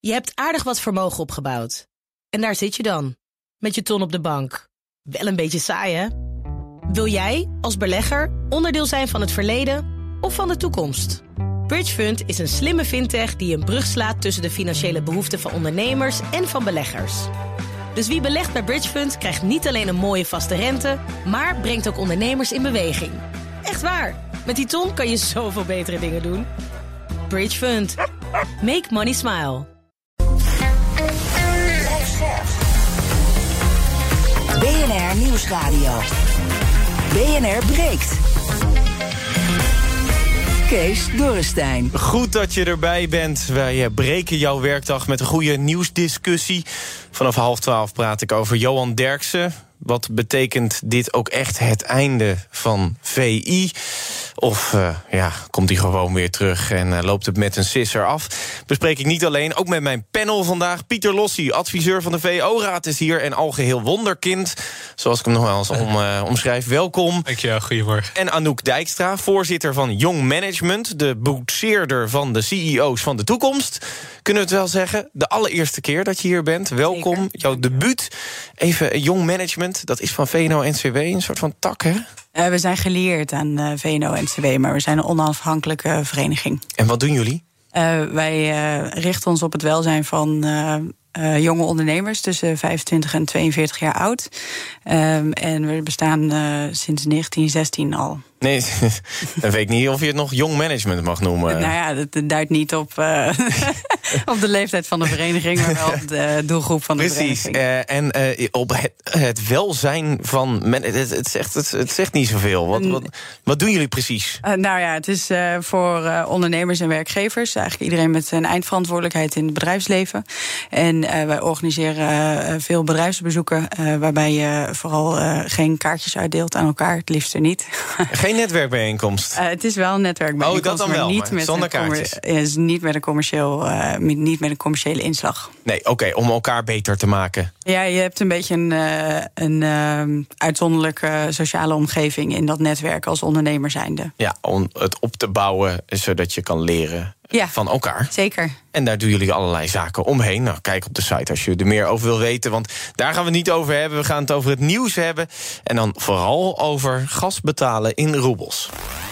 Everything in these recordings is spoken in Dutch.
Je hebt aardig wat vermogen opgebouwd. En daar zit je dan, met je ton op de bank. Wel een beetje saai, hè? Wil jij, als belegger, onderdeel zijn van het verleden of van de toekomst? Bridgefund is een slimme fintech die een brug slaat tussen de financiële behoeften van ondernemers en van beleggers. Dus wie belegt bij Bridgefund krijgt niet alleen een mooie vaste rente, maar brengt ook ondernemers in beweging. Echt waar, met die ton kan je zoveel betere dingen doen. Bridgefund. Make money smile. BNR Nieuwsradio. BNR breekt. Kees Dorrestein. Goed dat je erbij bent. Wij breken jouw werkdag met een goede nieuwsdiscussie. Vanaf 11:30 praat ik over Johan Derksen. Wat betekent dit ook echt het einde van VI? Of komt hij gewoon weer terug en loopt het met een sisser af? Bespreek ik niet alleen, ook met mijn panel vandaag. Pieter Lossie, adviseur van de VO-raad, is hier. En algeheel wonderkind, zoals ik hem nog wel eens omschrijf. Welkom. Dankjewel, goedemorgen. En Anouk Dijkstra, voorzitter van Young Management, de boetseerder van de CEO's van de toekomst. Kunnen we het wel zeggen? De allereerste keer dat je hier bent. Welkom, zeker. Jouw debuut. Even Young Management, dat is van VNO-NCW, een soort van tak, hè? We zijn gelieerd aan VNO-NCW, maar we zijn een onafhankelijke vereniging. En wat doen jullie? Wij richten ons op het welzijn van jonge ondernemers tussen 25 en 42 jaar oud. En we bestaan sinds 1916 al. Nee, dan weet ik niet of je het nog Young Management mag noemen. Nou ja, dat duidt niet op, op de leeftijd van de vereniging, maar wel op de doelgroep van de vereniging. En op het welzijn van... Het zegt niet zoveel. Wat doen jullie precies? Nou ja, het is voor ondernemers en werkgevers. Eigenlijk iedereen met een eindverantwoordelijkheid in het bedrijfsleven. En wij organiseren veel bedrijfsbezoeken, waarbij je vooral geen kaartjes uitdeelt aan elkaar, het liefst er niet. Geen netwerkbijeenkomst? Het is wel een netwerkbijeenkomst. Dat dan wel, niet maar zonder kaartjes? Niet met een commerciële inslag. Nee, oké, om elkaar beter te maken. Ja, je hebt een beetje een uitzonderlijke sociale omgeving in dat netwerk als ondernemer zijnde. Ja, om het op te bouwen, zodat je kan leren van elkaar. Zeker. En daar doen jullie allerlei zaken omheen. Nou, kijk op de site als je er meer over wil weten, want daar gaan we het niet over hebben. We gaan het over het nieuws hebben. En dan vooral over gas betalen in roebels.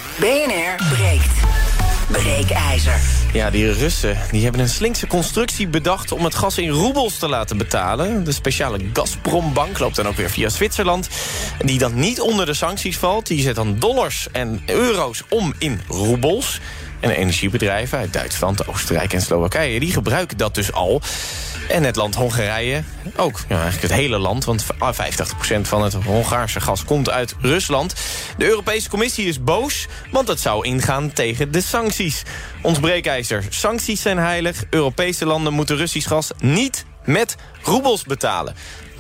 BNR breekt. Breekijzer. Ja, die Russen die hebben een slinkse constructie bedacht om het gas in roebels te laten betalen. De speciale Gazprombank loopt dan ook weer via Zwitserland. En die dan niet onder de sancties valt. Die zet dan dollars en euro's om in roebels. En energiebedrijven uit Duitsland, Oostenrijk en Slowakije, die gebruiken dat dus al. En het land Hongarije ook. Ja, eigenlijk het hele land, want 50% van het Hongaarse gas komt uit Rusland. De Europese Commissie is boos, want het zou ingaan tegen de sancties. Ons breekijzer, sancties zijn heilig. Europese landen moeten Russisch gas niet met roebels betalen.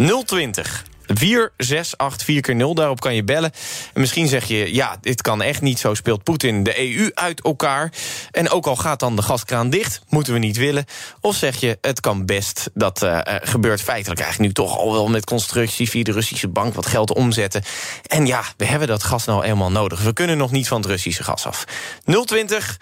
020 468 4x0, daarop kan je bellen. En misschien zeg je, ja, dit kan echt niet, zo speelt Poetin de EU uit elkaar. En ook al gaat dan de gaskraan dicht, moeten we niet willen. Of zeg je, het kan best, dat gebeurt feitelijk eigenlijk nu toch al wel met constructie via de Russische bank, wat geld omzetten. En ja, we hebben dat gas nou eenmaal nodig. We kunnen nog niet van het Russische gas af. 020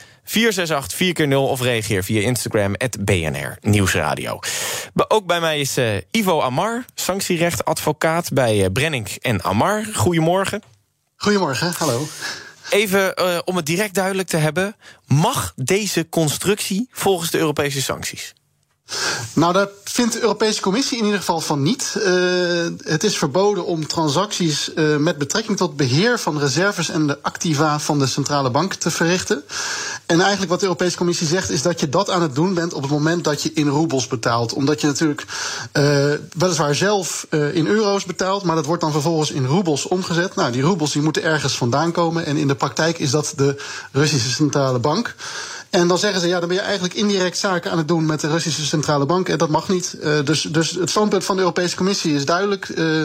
468 4x0 of reageer via Instagram @BNR Nieuwsradio. Ook bij mij is Ivo Amar, sanctierechtadvocaat bij Brenink en Amar. Goedemorgen. Goedemorgen, hallo. Even om het direct duidelijk te hebben, mag deze constructie volgens de Europese sancties? Nou, daar vindt de Europese Commissie in ieder geval van niet. Het is verboden om transacties met betrekking tot beheer van reserves en de activa van de centrale bank te verrichten. En eigenlijk wat de Europese Commissie zegt is dat je dat aan het doen bent op het moment dat je in roebels betaalt. Omdat je natuurlijk weliswaar zelf in euro's betaalt, maar dat wordt dan vervolgens in roebels omgezet. Nou, die roebels die moeten ergens vandaan komen en in de praktijk is dat de Russische centrale bank. En dan zeggen ze, ja, dan ben je eigenlijk indirect zaken aan het doen met de Russische centrale bank. En dat mag niet. Dus het standpunt van de Europese Commissie is duidelijk.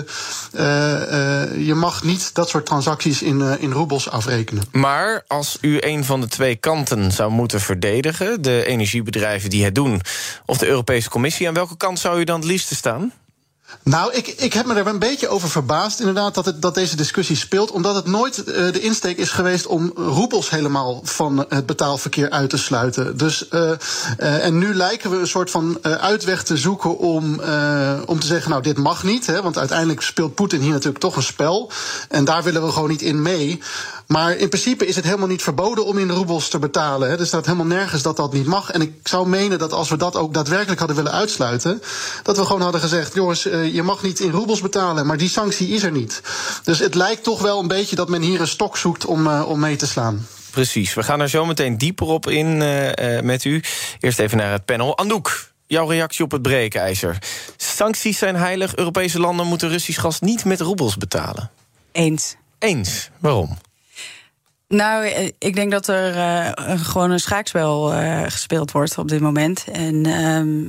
Je mag niet dat soort transacties in roebels afrekenen. Maar als u een van de twee kanten zou moeten verdedigen, de energiebedrijven die het doen, of de Europese Commissie, aan welke kant zou u dan het liefste staan? Nou, ik heb me er een beetje over verbaasd inderdaad dat deze discussie speelt, omdat het nooit de insteek is geweest om roebels helemaal van het betaalverkeer uit te sluiten. Dus, en nu lijken we een soort van uitweg te zoeken om te zeggen, nou, dit mag niet, hè, want uiteindelijk speelt Poetin hier natuurlijk toch een spel. En daar willen we gewoon niet in mee. Maar in principe is het helemaal niet verboden om in roebels te betalen. Hè. Er staat helemaal nergens dat niet mag. En ik zou menen dat als we dat ook daadwerkelijk hadden willen uitsluiten, dat we gewoon hadden gezegd, jongens, je mag niet in roebels betalen, maar die sanctie is er niet. Dus het lijkt toch wel een beetje dat men hier een stok zoekt om mee te slaan. Precies, we gaan er zo meteen dieper op in met u. Eerst even naar het panel. Anouk, jouw reactie op het breekijzer. Sancties zijn heilig, Europese landen moeten Russisch gas niet met roebels betalen. Eens, waarom? Nou, ik denk dat er gewoon een schaakspel gespeeld wordt op dit moment. En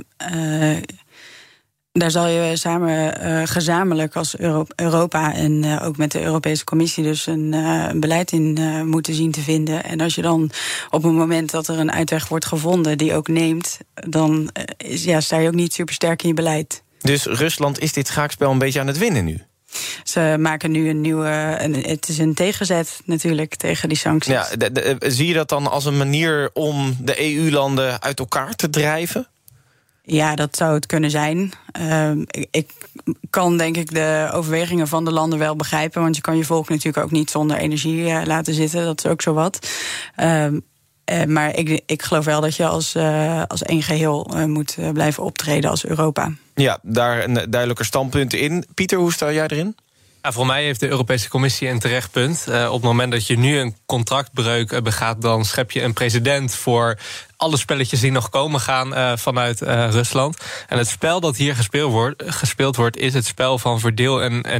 daar zal je samen gezamenlijk als Europa en ook met de Europese Commissie dus een beleid in moeten zien te vinden. En als je dan op het moment dat er een uitweg wordt gevonden die ook neemt, dan sta je ook niet super sterk in je beleid. Dus Rusland is dit schaakspel een beetje aan het winnen nu? Ze maken nu een nieuwe. Het is een tegenzet natuurlijk tegen die sancties. Ja, zie je dat dan als een manier om de EU-landen uit elkaar te drijven? Ja, dat zou het kunnen zijn. Ik kan denk ik de overwegingen van de landen wel begrijpen, want je kan je volk natuurlijk ook niet zonder energie laten zitten. Dat is ook zo wat. Maar ik geloof wel dat je als één geheel moet blijven optreden als Europa. Ja, daar een duidelijker standpunt in. Pieter, hoe sta jij erin? Ja, voor mij heeft de Europese Commissie een terecht punt. Op het moment dat je nu een contractbreuk begaat, dan schep je een precedent voor alle spelletjes die nog komen gaan vanuit Rusland. En het spel dat hier gespeeld wordt is het spel van verdeel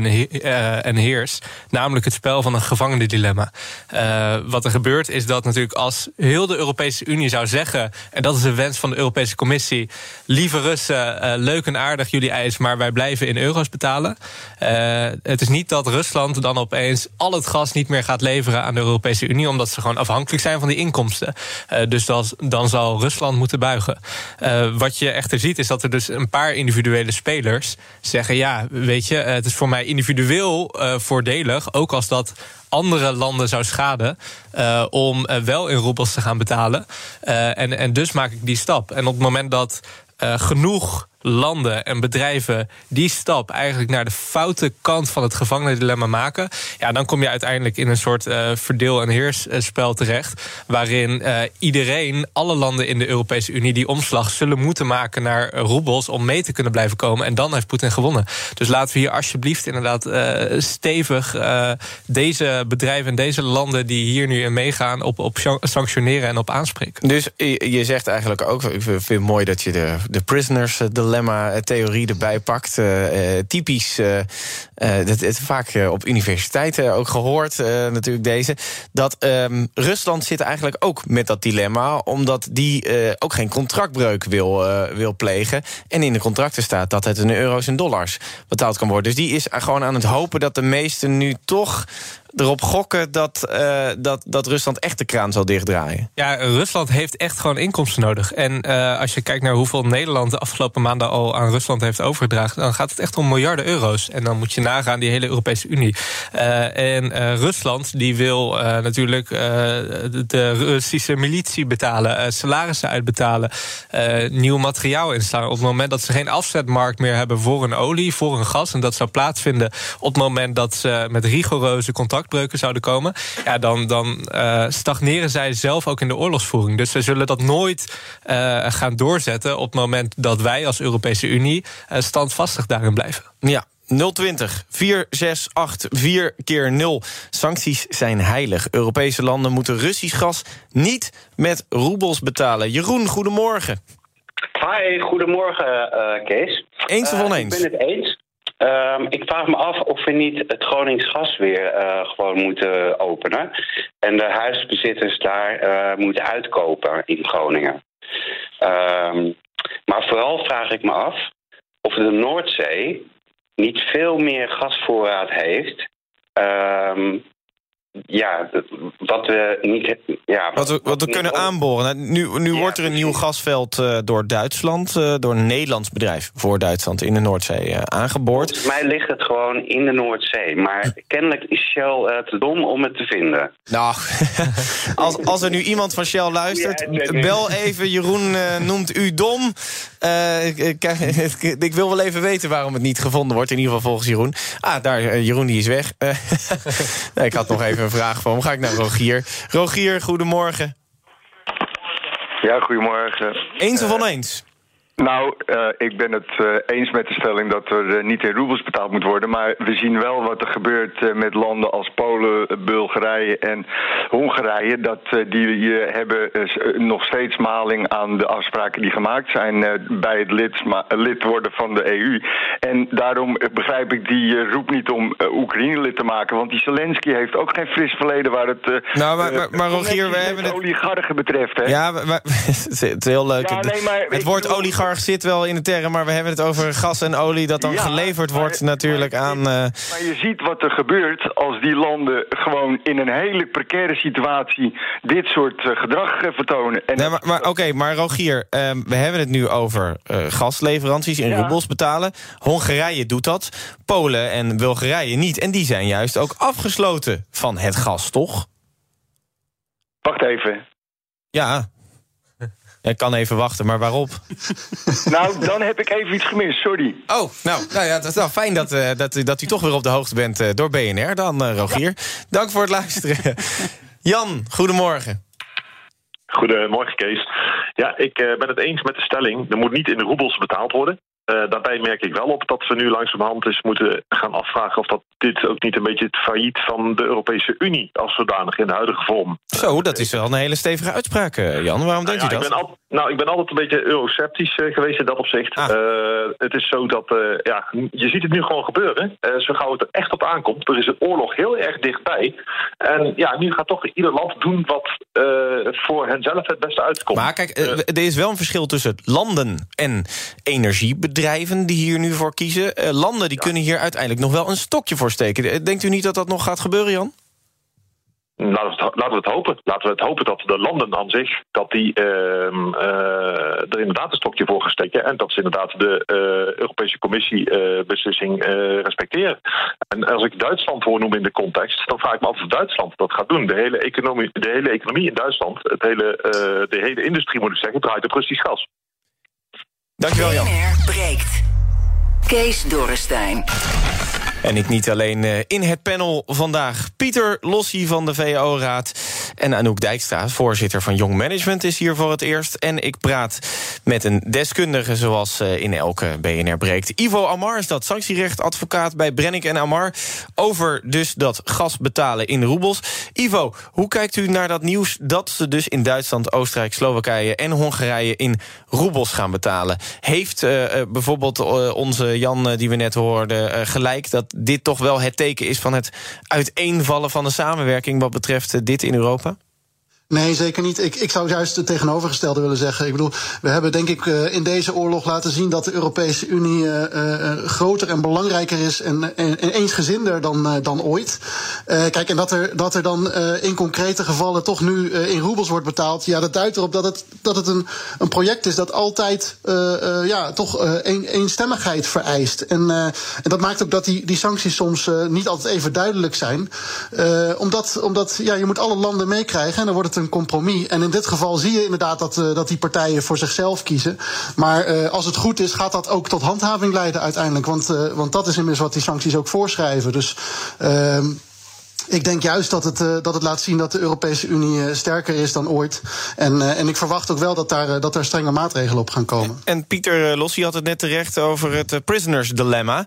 en heers. Namelijk het spel van een gevangenendilemma. Wat er gebeurt is dat natuurlijk als heel de Europese Unie zou zeggen, en dat is de wens van de Europese Commissie, lieve Russen, leuk en aardig jullie eis, maar wij blijven in euro's betalen. Het is niet dat Rusland dan opeens al het gas niet meer gaat leveren aan de Europese Unie, omdat ze gewoon afhankelijk zijn van die inkomsten. Dus dan zal Rusland moeten buigen. Wat je echter ziet is dat er dus een paar individuele spelers zeggen, ja, weet je, het is voor mij individueel voordelig, ook als dat andere landen zou schaden, om wel in roebels te gaan betalen. En dus maak ik die stap. En op het moment dat genoeg landen en bedrijven die stap eigenlijk naar de foute kant van het gevangenendilemma maken, ja, dan kom je uiteindelijk in een soort verdeel- en heersspel terecht, waarin iedereen, alle landen in de Europese Unie, die omslag zullen moeten maken naar roebels om mee te kunnen blijven komen. En dan heeft Poetin gewonnen. Dus laten we hier alsjeblieft inderdaad stevig deze bedrijven en deze landen die hier nu in meegaan op sanctioneren en op aanspreken. Dus je zegt eigenlijk ook, ik vind het mooi dat je de prisoners dilemma-theorie erbij pakt. Typisch, dat het vaak op universiteiten ook gehoord, natuurlijk deze, dat Rusland zit eigenlijk ook met dat dilemma, omdat die ook geen contractbreuk wil plegen. En in de contracten staat dat het in euro's en dollars betaald kan worden. Dus die is gewoon aan het hopen dat de meesten nu toch erop gokken dat Rusland echt de kraan zal dichtdraaien. Ja, Rusland heeft echt gewoon inkomsten nodig. En als je kijkt naar hoeveel Nederland de afgelopen maanden al aan Rusland heeft overgedragen, dan gaat het echt om miljarden euro's. En dan moet je nagaan die hele Europese Unie. Rusland die wil natuurlijk de Russische militie betalen, salarissen uitbetalen, nieuw materiaal inslaan. Op het moment dat ze geen afzetmarkt meer hebben voor een olie, voor een gas, en dat zou plaatsvinden op het moment dat ze met rigoureuze contractbreuken zouden komen, ja, dan stagneren zij zelf ook in de oorlogsvoering. Dus ze zullen dat nooit gaan doorzetten op het moment dat wij als Europese Unie standvastig daarin blijven. Ja. 020 468 4x0. Sancties zijn heilig. Europese landen moeten Russisch gas niet met roebels betalen. Jeroen, goedemorgen. Hi, goedemorgen Kees. Eens of oneens? Ik ben het eens. Ik vraag me af of we niet het Gronings gas weer gewoon moeten openen. En de huisbezitters daar moeten uitkopen in Groningen. Maar vooral vraag ik me af of de Noordzee niet veel meer gasvoorraad heeft wat we niet... Ja, wat we kunnen aanboren. Nu wordt er een nieuw gasveld door Duitsland, door een Nederlands bedrijf voor Duitsland in de Noordzee aangeboord. Volgens mij ligt het gewoon in de Noordzee. Maar kennelijk is Shell te dom om het te vinden. Nou, als er nu iemand van Shell luistert, bel even. Jeroen noemt u dom. Ik wil wel even weten waarom het niet gevonden wordt. In ieder geval volgens Jeroen. Daar, Jeroen die is weg. Ik had nog even een vraag voor hem. Ga ik naar Rogier. Rogier, goedemorgen. Ja, goedemorgen. Eens of oneens? Nou, ik ben het eens met de stelling dat er niet in roebels betaald moet worden. Maar we zien wel wat er gebeurt met landen als Polen, Bulgarije en Hongarije. Dat die hebben nog steeds maling aan de afspraken die gemaakt zijn bij het lid worden van de EU. En daarom begrijp ik die roep niet om Oekraïne lid te maken. Want die Zelensky heeft ook geen fris verleden waar het... maar Rogier, we hebben het... oligarchen betreft, hè? Ja, het is heel leuk. Ja, nee, maar het woord oligarch zit wel in de term, maar we hebben het over gas en olie dat dan geleverd wordt natuurlijk aan... Maar je ziet wat er gebeurt als die landen gewoon in een hele precaire situatie dit soort gedrag vertonen. En maar Rogier, we hebben het nu over gasleveranties in roebels betalen. Hongarije doet dat, Polen en Bulgarije niet. En die zijn juist ook afgesloten van het gas, toch? Wacht even. Ja. Ik kan even wachten, maar waarop? Nou, dan heb ik even iets gemist, sorry. Oh, nou ja, het is wel fijn dat u toch weer op de hoogte bent door BNR dan, Rogier. Dank voor het luisteren. Jan, goedemorgen. Goedemorgen, Kees. Ja, ik ben het eens met de stelling. Er moet niet in de roebels betaald worden. Daarbij merk ik wel op dat we nu langzamerhand eens moeten gaan afvragen of dat dit ook niet een beetje het failliet van de Europese Unie als zodanig in de huidige vorm. Zo, dat is wel een hele stevige uitspraak, Jan. Waarom denkt u dat? Ik ben altijd een beetje eurosceptisch geweest in dat opzicht. Het is zo dat, je ziet het nu gewoon gebeuren. Zo gauw het er echt op aankomt. Er is een oorlog heel erg dichtbij. En nu gaat toch ieder land doen wat voor henzelf het beste uitkomt. Maar kijk, er is wel een verschil tussen landen en energiebedrijven die hier nu voor kiezen. Landen die kunnen hier uiteindelijk nog wel een stokje voor steken. Denkt u niet dat dat nog gaat gebeuren, Jan? Laten we het hopen. Laten we het hopen dat de landen aan zich dat die er inderdaad een stokje voor gaan steken en dat ze inderdaad de Europese Commissie beslissing respecteren. En als ik Duitsland voornoem in de context, dan vraag ik me af of Duitsland dat gaat doen. De hele economie in Duitsland, de hele industrie moet ik zeggen, draait op Russisch gas. Dankjewel, Jan. BNR breekt. Kees Dorrestein. En ik niet alleen in het panel vandaag. Pieter Lossie van de VO-raad en Anouk Dijkstra, voorzitter van Young Management, is hier voor het eerst. En ik praat met een deskundige zoals in elke BNR breekt. Ivo Amar is dat, sanctierechtadvocaat bij Brennick en Amar, over dus dat gas betalen in roebels. Ivo, hoe kijkt u naar dat nieuws dat ze dus in Duitsland, Oostenrijk, Slowakije en Hongarije in roebels gaan betalen? Heeft bijvoorbeeld onze Jan die we net hoorden gelijk dat dit toch wel het teken is van het uiteenvallen van de samenwerking wat betreft dit in Europa? Nee, zeker niet. Ik zou juist het tegenovergestelde willen zeggen. Ik bedoel, we hebben denk ik in deze oorlog laten zien dat de Europese Unie groter en belangrijker is en eensgezinder dan ooit. Kijk, en dat er dan in concrete gevallen toch nu in roebels wordt betaald, ja, dat duidt erop dat het een project is dat altijd toch eenstemmigheid vereist. En dat maakt ook dat die sancties soms niet altijd even duidelijk zijn. Omdat je moet alle landen meekrijgen en dan wordt het een compromis. En in dit geval zie je inderdaad dat die partijen voor zichzelf kiezen. Maar als het goed is, gaat dat ook tot handhaving leiden uiteindelijk. Want dat is immers wat die sancties ook voorschrijven. Dus ik denk juist dat het laat zien dat de Europese Unie sterker is dan ooit. En ik verwacht ook wel dat daar strenge maatregelen op gaan komen. En Pieter Lossie had het net terecht over het prisoners dilemma.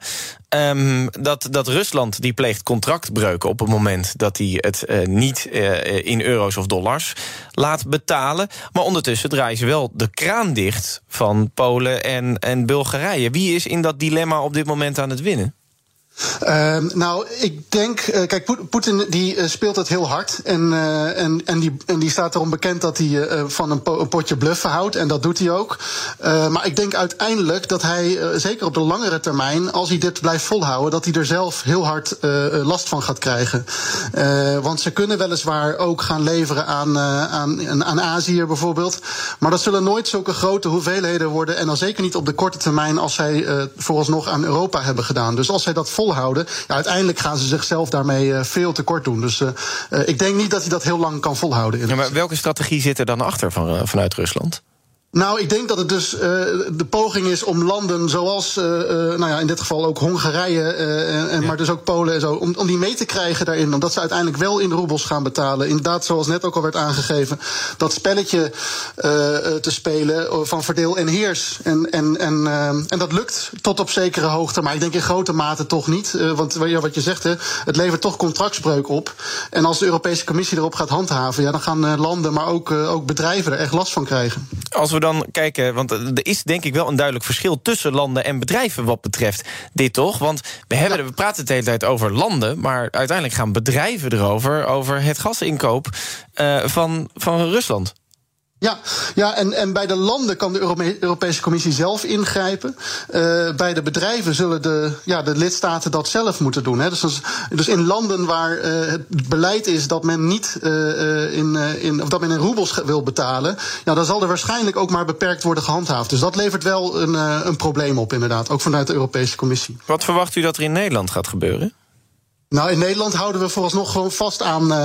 Dat Rusland die pleegt contractbreuken op het moment dat hij het niet in euro's of dollars laat betalen. Maar ondertussen draaien ze wel de kraan dicht van Polen en Bulgarije. Wie is in dat dilemma op dit moment aan het winnen? Nou, ik denk, kijk, Poetin die speelt het heel hard. En die staat erom bekend dat hij van een potje bluffen houdt. En dat doet hij ook. Maar ik denk uiteindelijk dat hij, zeker op de langere termijn, als hij dit blijft volhouden, dat hij er zelf heel hard last van gaat krijgen. Want ze kunnen weliswaar ook gaan leveren aan Azië bijvoorbeeld. Maar dat zullen nooit zulke grote hoeveelheden worden. En dan zeker niet op de korte termijn als zij vooralsnog aan Europa hebben gedaan. Dus als zij dat volhouden, ja, uiteindelijk gaan ze zichzelf daarmee veel tekort doen. Dus ik denk niet dat hij dat heel lang kan volhouden. Ja, maar welke strategie zit er dan achter vanuit Rusland? Nou, ik denk dat het dus de poging is om landen zoals, in dit geval ook Hongarije, maar dus ook Polen en zo, om die mee te krijgen daarin. Omdat ze uiteindelijk wel in roebels gaan betalen. Inderdaad, zoals net ook al werd aangegeven, dat spelletje te spelen van verdeel en heers. En dat lukt tot op zekere hoogte, maar ik denk in grote mate toch niet. Want wat je zegt, het levert toch contractsbreuk op. En als de Europese Commissie erop gaat handhaven, ja, dan gaan landen, maar ook bedrijven er echt last van krijgen. Als we dan kijken, want er is denk ik wel een duidelijk verschil tussen landen en bedrijven wat betreft dit, toch? Want we praten de hele tijd over landen, maar uiteindelijk gaan bedrijven erover, over het gasinkoop van Rusland. Ja, en bij de landen kan de Europese Commissie zelf ingrijpen. Bij de bedrijven zullen de lidstaten dat zelf moeten doen. Hè. Dus in landen waar het beleid is dat men niet dat men in roebels wil betalen, ja, dan zal er waarschijnlijk ook maar beperkt worden gehandhaafd. Dus dat levert wel een probleem op, inderdaad, ook vanuit de Europese Commissie. Wat verwacht u dat er in Nederland gaat gebeuren? Nou, in Nederland houden we vooralsnog gewoon vast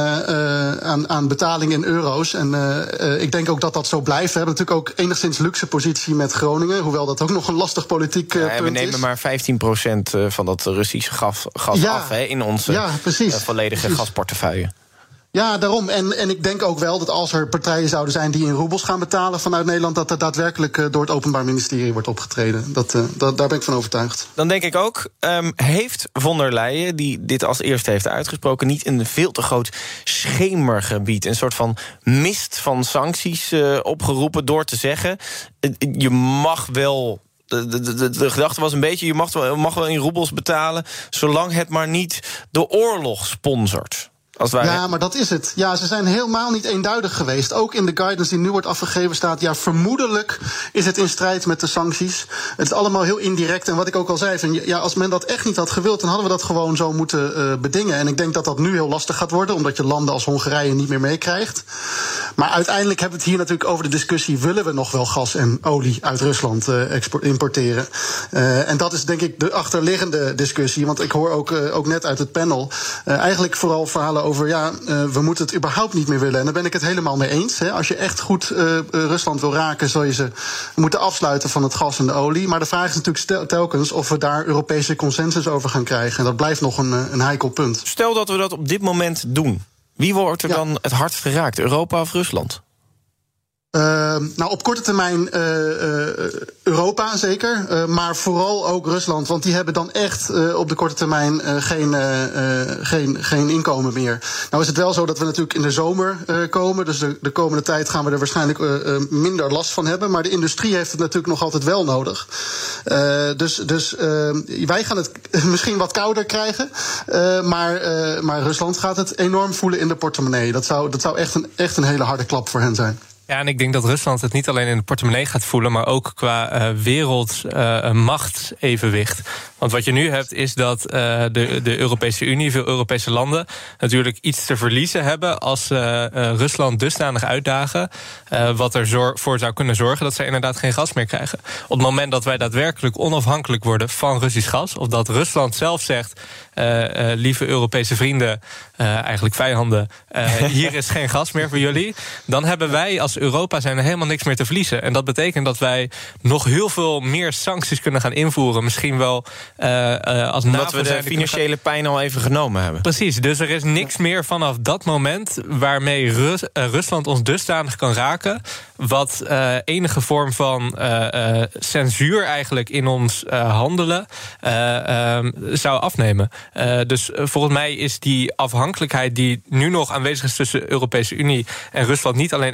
aan betaling in euro's. En ik denk ook dat dat zo blijft. We hebben natuurlijk ook enigszins luxe positie met Groningen, hoewel dat ook nog een lastig politiek punt is. We nemen maar 15% van dat Russische gas af in onze volledige gasportefeuille. Ja, daarom. En ik denk ook wel dat als er partijen zouden zijn die in roebels gaan betalen vanuit Nederland, dat er daadwerkelijk door het Openbaar Ministerie wordt opgetreden. Daar ben ik van overtuigd. Dan denk ik ook, heeft von der Leyen, die dit als eerste heeft uitgesproken, niet een veel te groot schemergebied, een soort van mist van sancties opgeroepen door te zeggen, je mag wel. De gedachte was een beetje, je mag wel in roebels betalen, zolang het maar niet de oorlog sponsort. Ja, maar dat is het. Ja, ze zijn helemaal niet eenduidig geweest. Ook in de guidance die nu wordt afgegeven staat, ja, vermoedelijk is het in strijd met de sancties. Het is allemaal heel indirect. En wat ik ook al zei, als men dat echt niet had gewild, dan hadden we dat gewoon zo moeten bedingen. En ik denk dat dat nu heel lastig gaat worden, omdat je landen als Hongarije niet meer meekrijgt. Maar uiteindelijk hebben we het hier natuurlijk over de discussie, willen we nog wel gas en olie uit Rusland importeren? En dat is denk ik de achterliggende discussie. Want ik hoor ook net uit het panel eigenlijk vooral verhalen over, we moeten het überhaupt niet meer willen. En daar ben ik het helemaal mee eens. Hè. Als je echt goed Rusland wil raken, zul je ze moeten afsluiten van het gas en de olie. Maar de vraag is natuurlijk telkens of we daar Europese consensus over gaan krijgen. En dat blijft nog een heikel punt. Stel dat we dat op dit moment doen. Wie wordt er dan het hardst geraakt? Europa of Rusland? Op korte termijn Europa zeker, maar vooral ook Rusland. Want die hebben dan echt op de korte termijn geen inkomen meer. Nou is het wel zo dat we natuurlijk in de zomer komen. Dus de komende tijd gaan we er waarschijnlijk minder last van hebben. Maar de industrie heeft het natuurlijk nog altijd wel nodig. Dus wij gaan het misschien wat kouder krijgen. Maar Rusland gaat het enorm voelen in de portemonnee. Dat zou echt een hele harde klap voor hen zijn. Ja, en ik denk dat Rusland het niet alleen in de portemonnee gaat voelen, maar ook qua wereldmachtsevenwicht. Want wat je nu hebt is dat de Europese Unie, veel Europese landen, natuurlijk iets te verliezen hebben als Rusland dusdanig uitdagen, wat ervoor zou kunnen zorgen dat zij inderdaad geen gas meer krijgen. Op het moment dat wij daadwerkelijk onafhankelijk worden van Russisch gas, of dat Rusland zelf zegt, lieve Europese vrienden, eigenlijk vijanden, hier is geen gas meer voor jullie, dan hebben wij als Europa zijn er helemaal niks meer te verliezen. En dat betekent dat wij nog heel veel meer sancties kunnen gaan invoeren. Misschien wel als omdat we de financiële pijn al even genomen hebben. Precies, dus er is niks meer vanaf dat moment waarmee Rusland ons dusdanig kan raken, wat enige vorm van censuur eigenlijk in ons handelen zou afnemen. Dus volgens mij is die afhankelijkheid die nu nog aanwezig is tussen de Europese Unie en Rusland niet alleen economisch,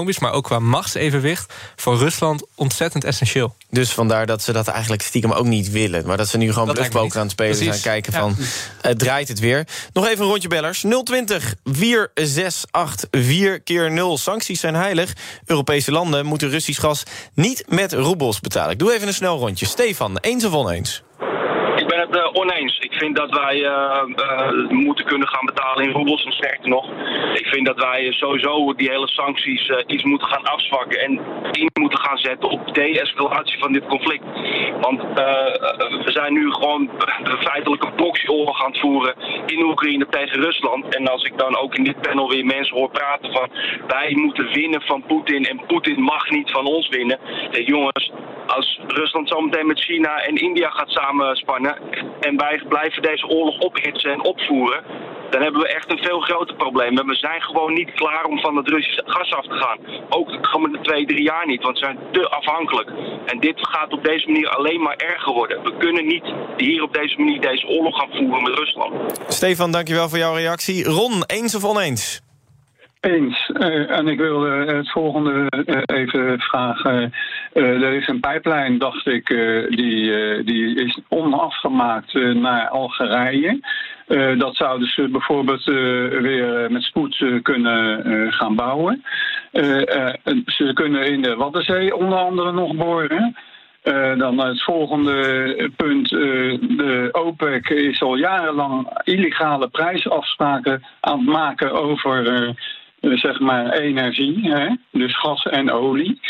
economisch, maar ook qua machtsevenwicht voor Rusland ontzettend essentieel. Dus vandaar dat ze dat eigenlijk stiekem ook niet willen. Maar dat ze nu gewoon bluffpoker aan het spelen zijn. Kijken van, draait het weer. Nog even een rondje bellers. 020 468 4x0. Sancties zijn heilig. Europese landen moeten Russisch gas niet met roebels betalen. Ik doe even een snel rondje. Stefan, eens of oneens? Ik ben het oneens. Ik vind dat wij moeten kunnen gaan betalen in roebels, en sterker nog. Ik vind dat wij sowieso die hele sancties iets moeten gaan afzwakken en in moeten gaan zetten op de-escalatie van dit conflict. Want we zijn nu gewoon feitelijk een proxyoorlog aan het voeren in Oekraïne tegen Rusland. En als ik dan ook in dit panel weer mensen hoor praten van wij moeten winnen van Poetin en Poetin mag niet van ons winnen. Hey, jongens, als Rusland zometeen met China en India gaat samenspannen en wij blijven deze oorlog ophitsen en opvoeren, dan hebben we echt een veel groter probleem. We zijn gewoon niet klaar om van het Russische gas af te gaan. Ook de komende 2-3 jaar niet, want we zijn te afhankelijk. En dit gaat op deze manier alleen maar erger worden. We kunnen niet hier op deze manier deze oorlog gaan voeren met Rusland. Stefan, dankjewel voor jouw reactie. Ron, eens of oneens? Eens. En ik wil het volgende even vragen. Er is een pijplijn, dacht ik, die is onafgemaakt naar Algerije. Dat zouden ze bijvoorbeeld weer met spoed kunnen gaan bouwen. Ze kunnen in de Waddenzee onder andere nog boren. Dan het volgende punt. De OPEC is al jarenlang illegale prijsafspraken aan het maken over zeg maar energie, hè? Dus gas en olie.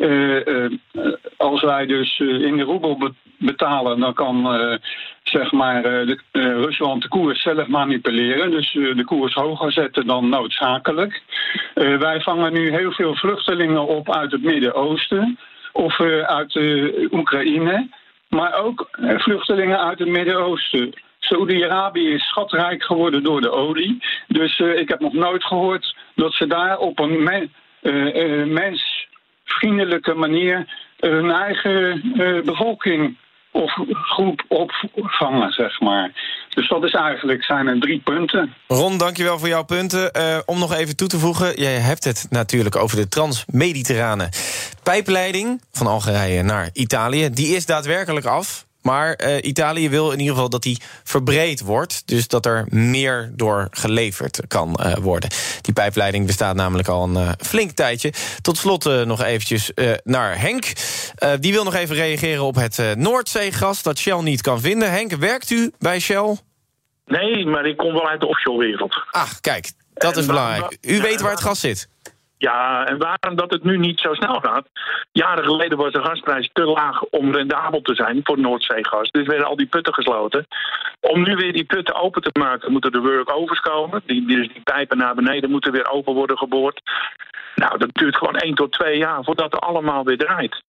Als wij dus in de roebel betalen, dan kan zeg maar Rusland de koers zelf manipuleren. Dus de koers hoger zetten dan noodzakelijk. Wij vangen nu heel veel vluchtelingen op uit het Midden-Oosten of uit Oekraïne, maar ook vluchtelingen uit het Midden-Oosten. Saudi-Arabië is schatrijk geworden door de olie. Dus ik heb nog nooit gehoord dat ze daar op een mensvriendelijke manier hun eigen bevolking of groep opvangen, zeg maar. Dus dat is eigenlijk, zijn er 3 punten. Ron, dankjewel voor jouw punten. Om nog even toe te voegen, jij hebt het natuurlijk over de trans-mediterrane pijpleiding van Algerije naar Italië. Die is daadwerkelijk af. Maar Italië wil in ieder geval dat die verbreed wordt. Dus dat er meer door geleverd kan worden. Die pijpleiding bestaat namelijk al een flink tijdje. Tot slot nog eventjes naar Henk. Die wil nog even reageren op het Noordzeegas dat Shell niet kan vinden. Henk, werkt u bij Shell? Nee, maar ik kom wel uit de offshore-wereld. Ah, kijk, dat is belangrijk. U weet waar het gas zit. Ja, en waarom dat het nu niet zo snel gaat? Jaren geleden was de gasprijs te laag om rendabel te zijn voor Noordzeegas. Dus werden al die putten gesloten. Om nu weer die putten open te maken, moeten de workovers komen. Die pijpen naar beneden moeten weer open worden geboord. Nou, dat duurt gewoon 1 tot 2 jaar voordat het allemaal weer draait.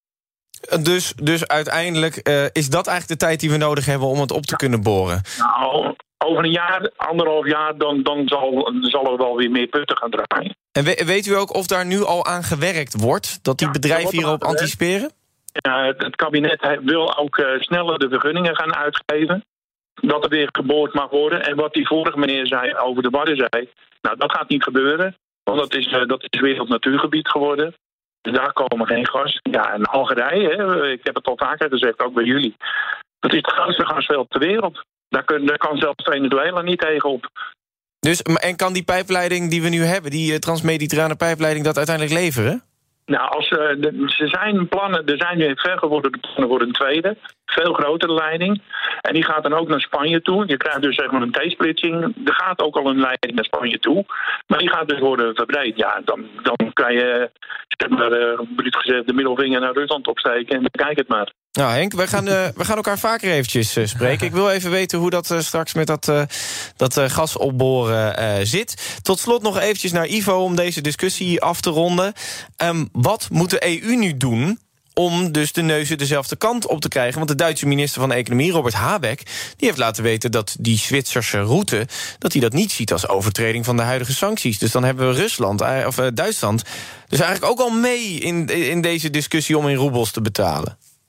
Dus uiteindelijk is dat eigenlijk de tijd die we nodig hebben om het op te kunnen boren? Nou, over een jaar, 1,5 jaar, dan zal er wel weer meer putten gaan draaien. En weet u ook of daar nu al aan gewerkt wordt? Dat die bedrijven hierop anticiperen? Ja, het kabinet wil ook sneller de vergunningen gaan uitgeven. Dat er weer geboord mag worden. En wat die vorige meneer zei over de Waddenzee, nou, dat gaat niet gebeuren. Want dat is wereld natuurgebied geworden. Dus daar komen geen gas. Ja, en Algerije, hè, ik heb het al vaker gezegd, ook bij jullie. Dat is het grootste gasveld ter wereld. Daar kan zelfs Venezuela niet tegenop. Dus, en kan die pijpleiding die we nu hebben, die transmediterrane pijpleiding, dat uiteindelijk leveren? Nou, er zijn plannen, er zijn nu ver geworden plannen voor een tweede, veel grotere leiding. En die gaat dan ook naar Spanje toe. Je krijgt dus zeg maar een T-splitsing. Er gaat ook al een leiding naar Spanje toe. Maar die gaat dus worden verbreed. Ja, dan kan je, zeg maar, bruut gezegd, de middelvinger naar Rusland opsteken en kijk het maar. Nou Henk, we gaan elkaar vaker eventjes spreken. Ik wil even weten hoe dat straks met dat gas opboren zit. Tot slot nog eventjes naar Ivo om deze discussie af te ronden. Wat moet de EU nu doen om dus de neuzen dezelfde kant op te krijgen? Want de Duitse minister van Economie, Robert Habeck, die heeft laten weten dat die Zwitserse route, dat hij dat niet ziet als overtreding van de huidige sancties. Dus dan hebben we Duitsland dus eigenlijk ook al mee in deze discussie om in roebels te betalen.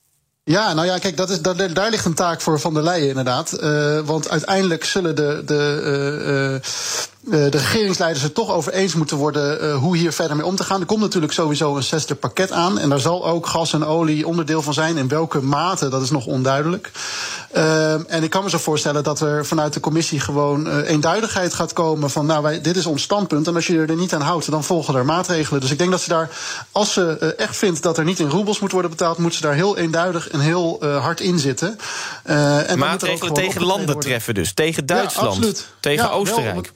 Ja, nou ja, kijk, daar ligt een taak voor Van der Leyen inderdaad. Want uiteindelijk zullen de regeringsleiders het toch over eens moeten worden hoe hier verder mee om te gaan. Er komt natuurlijk sowieso een 6e pakket aan. En daar zal ook gas en olie onderdeel van zijn. In welke mate, dat is nog onduidelijk. En ik kan me zo voorstellen dat er vanuit de commissie gewoon eenduidigheid gaat komen van dit is ons standpunt. En als je er niet aan houdt, dan volgen er maatregelen. Dus ik denk dat ze daar, als ze echt vindt dat er niet in roebels moet worden betaald, moet ze daar heel eenduidig en heel hard in zitten. En maatregelen tegen landen treffen dus. Tegen Duitsland, tegen Oostenrijk.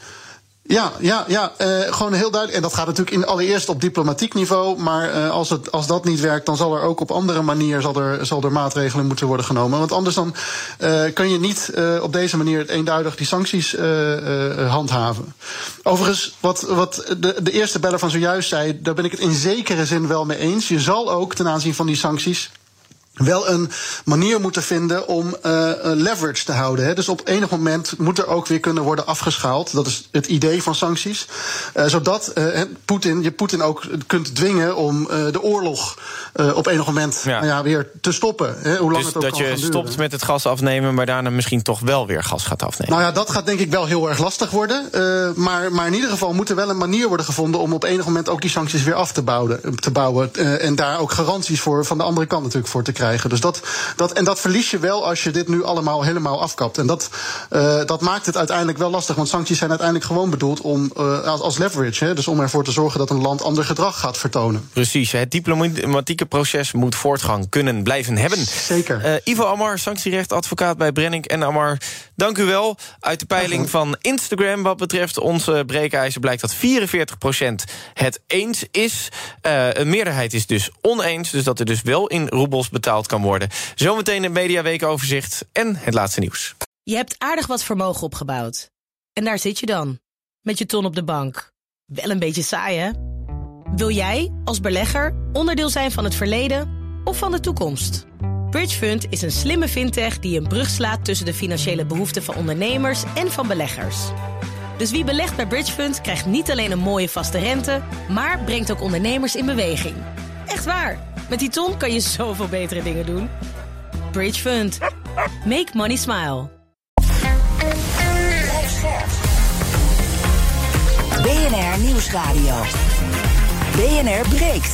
Gewoon heel duidelijk. En dat gaat natuurlijk allereerst op diplomatiek niveau. Maar als dat niet werkt, dan zal er ook op andere manier zal er maatregelen moeten worden genomen. Want anders dan kun je niet op deze manier eenduidig die sancties handhaven. Overigens, wat de eerste beller van zojuist zei, daar ben ik het in zekere zin wel mee eens. Je zal ook ten aanzien van die sancties wel een manier moeten vinden om leverage te houden. Hè. Dus op enig moment moet er ook weer kunnen worden afgeschaald. Dat is het idee van sancties. Zodat je Poetin ook kunt dwingen om de oorlog op enig moment weer te stoppen. Hè, hoe lang dus het ook dat kan je gaan stopt duren. met het gas afnemen, maar daarna misschien toch wel weer gas gaat afnemen. Nou ja, dat gaat denk ik wel heel erg lastig worden. Maar in ieder geval moet er wel een manier worden gevonden om op enig moment ook die sancties weer af te bouwen. En daar ook garanties voor van de andere kant natuurlijk voor te krijgen. Dus dat verlies je wel als je dit nu allemaal helemaal afkapt. En dat maakt het uiteindelijk wel lastig. Want sancties zijn uiteindelijk gewoon bedoeld om als leverage. Hè, dus om ervoor te zorgen dat een land ander gedrag gaat vertonen. Precies. Het diplomatieke proces moet voortgang kunnen blijven hebben. Zeker. Ivo Ammar, sanctierechtadvocaat bij Brennick en Ammar. Dank u wel. Uit de peiling van Instagram wat betreft onze breekijzer blijkt dat 44% het eens is. Een meerderheid is dus oneens. Dus dat er dus wel in roebels betaald kan worden. Zometeen een mediaweekoverzicht en het laatste nieuws. Je hebt aardig wat vermogen opgebouwd. En daar zit je dan, met je ton op de bank. Wel een beetje saai, hè? Wil jij, als belegger, onderdeel zijn van het verleden of van de toekomst? Bridgefund is een slimme fintech die een brug slaat tussen de financiële behoeften van ondernemers en van beleggers. Dus wie belegt bij Bridgefund krijgt niet alleen een mooie vaste rente, maar brengt ook ondernemers in beweging. Echt waar. Met die ton kan je zoveel betere dingen doen. Bridgefund. Make money smile. BNR Nieuwsradio. BNR breekt.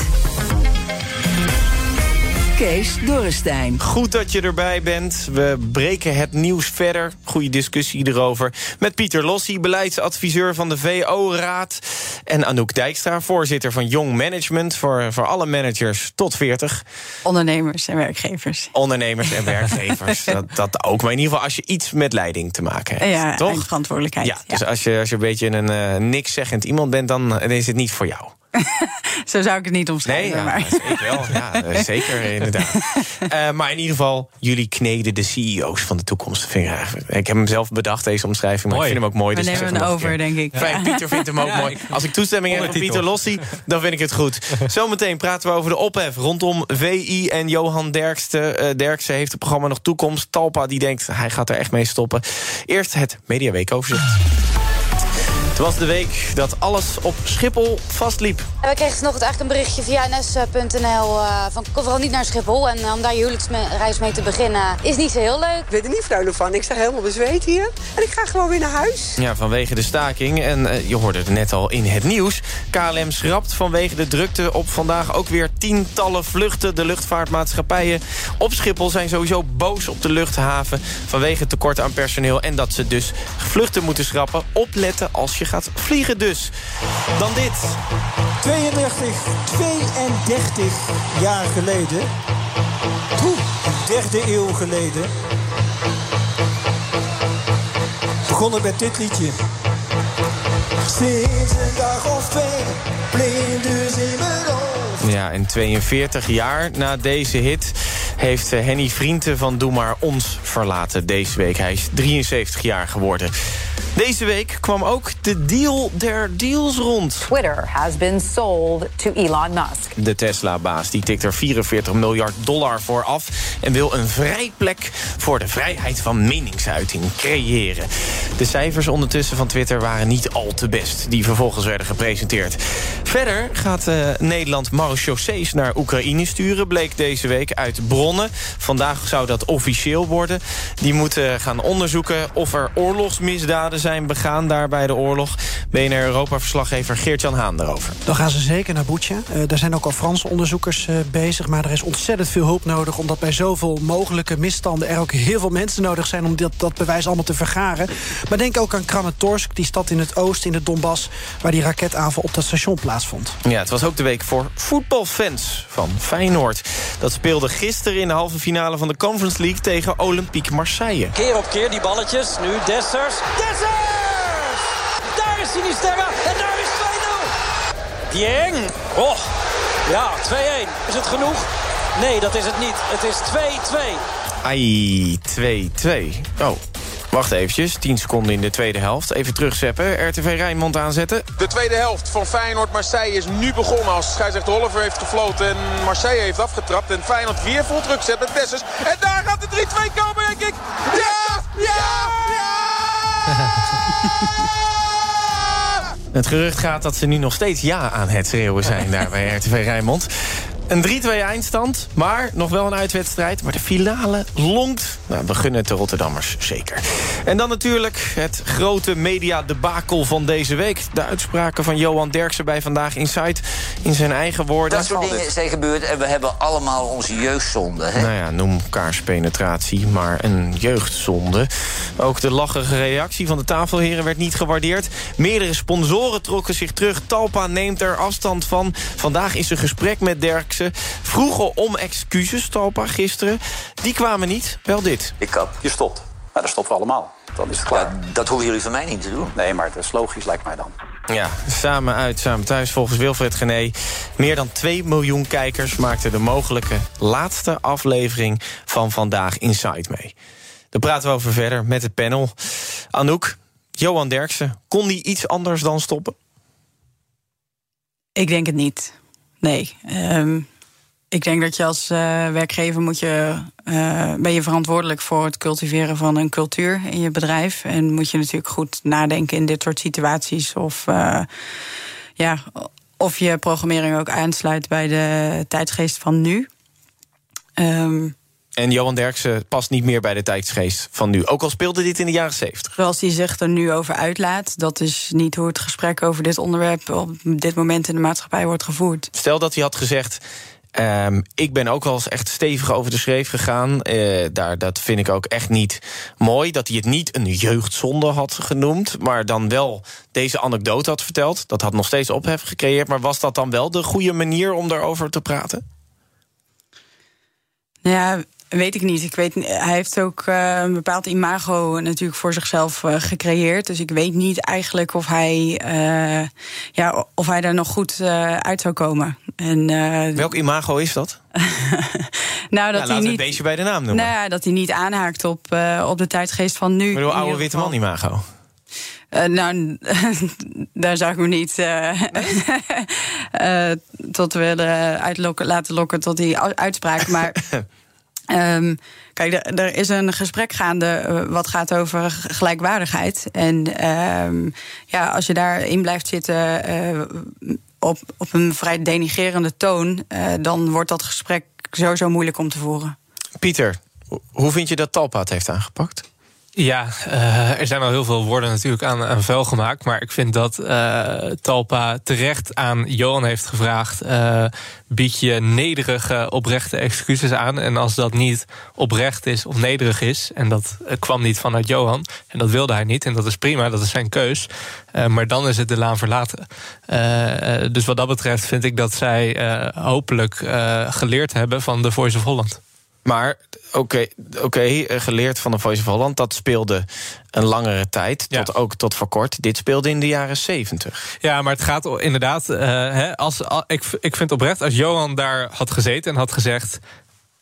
Kees Dorrestein. Goed dat je erbij bent. We breken het nieuws verder. Goede discussie erover. Met Pieter Lossie, beleidsadviseur van de VO-raad. En Anouk Dijkstra, voorzitter van Young Management. Voor alle managers tot 40. Ondernemers en werkgevers. Ondernemers en werkgevers. dat ook. Maar in ieder geval als je iets met leiding te maken hebt. Ja, toch? eindverantwoordelijkheid. Ja, dus als je een beetje een niks zeggend iemand bent, dan is het niet voor jou. Zo zou ik het niet omschrijven. Nee, maar. Zeker wel. Ja, zeker, inderdaad. Maar in ieder geval, jullie kneden de CEO's van de toekomst. Ik heb hem zelf bedacht, deze omschrijving, maar ik vind hem ook mooi. We dus nemen hem over, denk ik. Fijn, Pieter vindt hem ook mooi. Als ik toestemming heb van Pieter Lossie, dan vind ik het goed. Zometeen praten we over de ophef rondom VI en Johan Derksen. Derksen heeft het programma nog toekomst. Talpa die denkt, hij gaat er echt mee stoppen. Eerst het Mediaweekoverzicht. Het was de week dat alles op Schiphol vastliep. We kregen vanochtend eigenlijk een berichtje via ns.nl van kom vooral niet naar Schiphol. En om daar je huwelijksreis mee te beginnen is niet zo heel leuk. Ik weet er niet vrolijk van. Ik sta helemaal bezweet hier. En ik ga gewoon weer naar huis. Ja, vanwege de staking. En je hoorde het net al in het nieuws. KLM schrapt vanwege de drukte op vandaag ook weer tientallen vluchten. De luchtvaartmaatschappijen op Schiphol zijn sowieso boos op de luchthaven vanwege het tekort aan personeel. En dat ze dus vluchten moeten schrappen. Opletten als je gaat vliegen dus. Dan dit. 32 jaar geleden. Een derde eeuw geleden. Begonnen met dit liedje. Sinds een dag of twee, blinders in mijn hoofd. Ja, en 42 jaar na deze hit heeft Henny Vrienden van Doe Maar Ons verlaten deze week. Hij is 73 jaar geworden. Deze week kwam ook de deal der deals rond. Twitter has been sold to Elon Musk. De Tesla-baas die tikt er $44 miljard voor af en wil een vrijplek voor de vrijheid van meningsuiting creëren. De cijfers ondertussen van Twitter waren niet al te best, die vervolgens werden gepresenteerd. Verder gaat Nederland marechaussees naar Oekraïne sturen, bleek deze week uit bronnen. Vandaag zou dat officieel worden. Die moeten gaan onderzoeken of er oorlogsmisdaden zijn begaan daar bij de oorlog. BNR Europa-verslaggever Geert-Jan Haan daarover. Dan gaan ze zeker naar Butsja. Daar zijn ook al Franse onderzoekers bezig. Maar er is ontzettend veel hulp nodig, omdat bij zoveel mogelijke misstanden er ook heel veel mensen nodig zijn om dat bewijs allemaal te vergaren. Maar denk ook aan Kramatorsk, die stad in het oosten, in de Donbass, waar die raketaanval op dat station plaatsvond. Ja, het was ook de week voor voetbalfans van Feyenoord. Dat speelde gisteren in de halve finale van de Conference League tegen Olympique Marseille. Keer op keer die balletjes. Nu Dessers. Daar is Sinisterra en daar is 2-0. Dieng. Oh, ja, 2-1. Is het genoeg? Nee, dat is het niet. Het is 2-2. Ai, 2-2. Oh, wacht eventjes. 10 seconden in de tweede helft. Even terugzeppen. RTV Rijnmond aanzetten. De tweede helft van Feyenoord-Marseille is nu begonnen. Als scheidsrechter Oliver heeft gefloten en Marseille heeft afgetrapt. En Feyenoord weer vol druk zet met Dessers. En daar gaat de 3-2 komen, denk ik. Ja! Ja! Het gerucht gaat dat ze nu nog steeds ja aan het schreeuwen zijn daar bij RTV Rijnmond. Een 3-2 eindstand, maar nog wel een uitwedstrijd. Maar de finale lonkt. Nou, we gunnen het de Rotterdammers zeker. En dan natuurlijk het grote mediadebakel van deze week. De uitspraken van Johan Derksen bij Vandaag Inside in zijn eigen woorden. Dat soort dingen zijn gebeurd en we hebben allemaal onze jeugdzonde. Hè? Nou ja, noem kaarspenetratie, maar een jeugdzonde. Ook de lachige reactie van de tafelheren werd niet gewaardeerd. Meerdere sponsoren trokken zich terug. Talpa neemt er afstand van. Vandaag is een gesprek met Derksen. Vroegen om excuses, Talpa, gisteren. Die kwamen niet, wel dit. Ik kap. Je stopt. Nou, dat stoppen we allemaal. Dan is het klaar. Ja, dat hoeven jullie van mij niet te doen. Nee, maar het is logisch, lijkt mij dan. Ja, samen uit, samen thuis. Volgens Wilfred Gené. Meer dan 2 miljoen kijkers maakten de mogelijke laatste aflevering van Vandaag Inside mee. Daar praten we over verder met het panel. Anouk, Johan Derksen, kon die iets anders dan stoppen? Ik denk het niet. Nee. Ik denk dat je als werkgever ben je verantwoordelijk voor het cultiveren van een cultuur in je bedrijf. En moet je natuurlijk goed nadenken in dit soort situaties. Of je programmering ook aansluit bij de tijdsgeest van nu. En Johan Derksen past niet meer bij de tijdsgeest van nu. Ook al speelde dit in de jaren 70. Zoals hij zich er nu over uitlaat. Dat is niet hoe het gesprek over dit onderwerp op dit moment in de maatschappij wordt gevoerd. Stel dat hij had gezegd, ik ben ook wel eens echt stevig over de schreef gegaan. Dat vind ik ook echt niet mooi. Dat hij het niet een jeugdzonde had genoemd, maar dan wel deze anekdote had verteld. Dat had nog steeds ophef gecreëerd. Maar was dat dan wel de goede manier om daarover te praten? Ja, weet ik niet. Hij heeft ook een bepaald imago natuurlijk voor zichzelf gecreëerd. Dus ik weet niet eigenlijk of hij daar nog goed uit zou komen. Welk imago is dat? Laten we het beestje bij de naam noemen. Nou ja, dat hij niet aanhaakt op de tijdsgeest van nu. Ik bedoel, oude witte man imago. Daar zou ik me niet tot willen laten lokken tot die uitspraak. Maar kijk, er is een gesprek gaande wat gaat over gelijkwaardigheid. En als je daarin blijft zitten op een vrij denigrerende toon, dan wordt dat gesprek sowieso moeilijk om te voeren. Pieter, hoe vind je dat Talpa het heeft aangepakt? Ja, er zijn al heel veel woorden natuurlijk aan vuil gemaakt. Maar ik vind dat Talpa terecht aan Johan heeft gevraagd, bied je nederige, oprechte excuses aan. En als dat niet oprecht is of nederig is, en dat kwam niet vanuit Johan, en dat wilde hij niet, en dat is prima, dat is zijn keus. Maar dan is het de laan verlaten. Dus wat dat betreft vind ik dat zij hopelijk geleerd hebben van The Voice of Holland. Maar oké, geleerd van de Voice of Holland, dat speelde een langere tijd, tot voor kort. Dit speelde in de jaren 70. Ja, maar het gaat inderdaad, ik vind oprecht, als Johan daar had gezeten en had gezegd,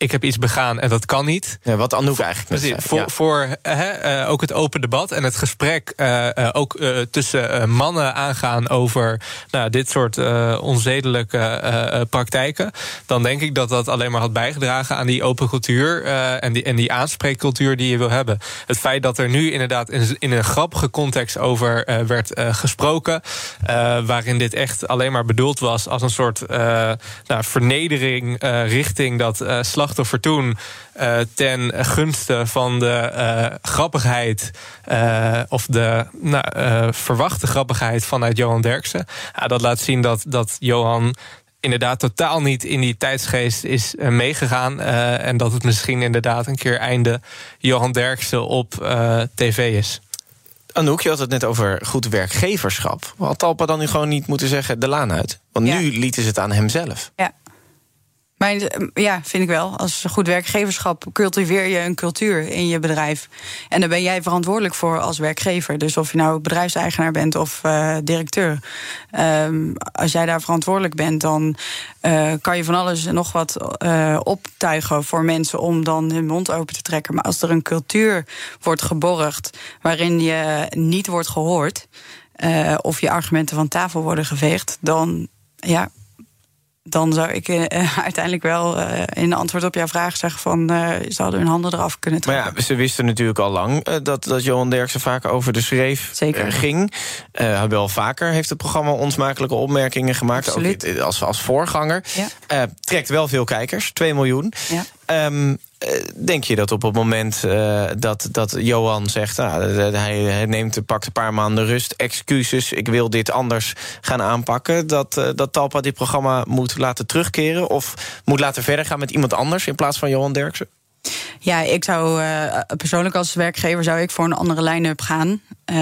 ik heb iets begaan en dat kan niet. Ja, wat Anouk eigenlijk net zei. Voor ook het open debat en het gesprek ook tussen mannen aangaan over dit soort onzedelijke praktijken, dan denk ik dat dat alleen maar had bijgedragen aan die open cultuur en die aanspreekcultuur die je wil hebben. Het feit dat er nu inderdaad in een grappige context over werd gesproken, waarin dit echt alleen maar bedoeld was als een soort vernedering richting dat slachtoffer toen ten gunste van de grappigheid of de verwachte grappigheid vanuit Johan Derksen. Dat laat zien dat Johan inderdaad totaal niet in die tijdsgeest is meegegaan. En dat het misschien inderdaad een keer einde Johan Derksen op tv is. Anouk, je had het net over goed werkgeverschap. Had Talpa dan nu gewoon niet moeten zeggen de laan uit? Want nu lieten ze het aan hemzelf. Ja. Maar ja, vind ik wel. Als goed werkgeverschap cultiveer je een cultuur in je bedrijf. En daar ben jij verantwoordelijk voor als werkgever. Dus of je nou bedrijfseigenaar bent of directeur. Als jij daar verantwoordelijk bent, dan kan je van alles en nog wat optuigen voor mensen om dan hun mond open te trekken. Maar als er een cultuur wordt geborgd waarin je niet wordt gehoord, of je argumenten van tafel worden geveegd, dan zou ik uiteindelijk wel in antwoord op jouw vraag zeggen van ze hadden hun handen eraf kunnen trekken. Maar ja, ze wisten natuurlijk al lang dat Johan Derksen vaak over de schreef ging. Wel vaker heeft het programma onsmakelijke opmerkingen gemaakt. Absoluut. Ook als voorganger. Ja. Trekt wel veel kijkers, 2 miljoen. Ja. Denk je dat op het moment dat Johan zegt, hij pakt een paar maanden rust, excuses, ik wil dit anders gaan aanpakken, dat Talpa dit programma moet laten terugkeren of moet laten verder gaan met iemand anders in plaats van Johan Derksen? Ja, ik zou persoonlijk als werkgever zou ik voor een andere line-up gaan.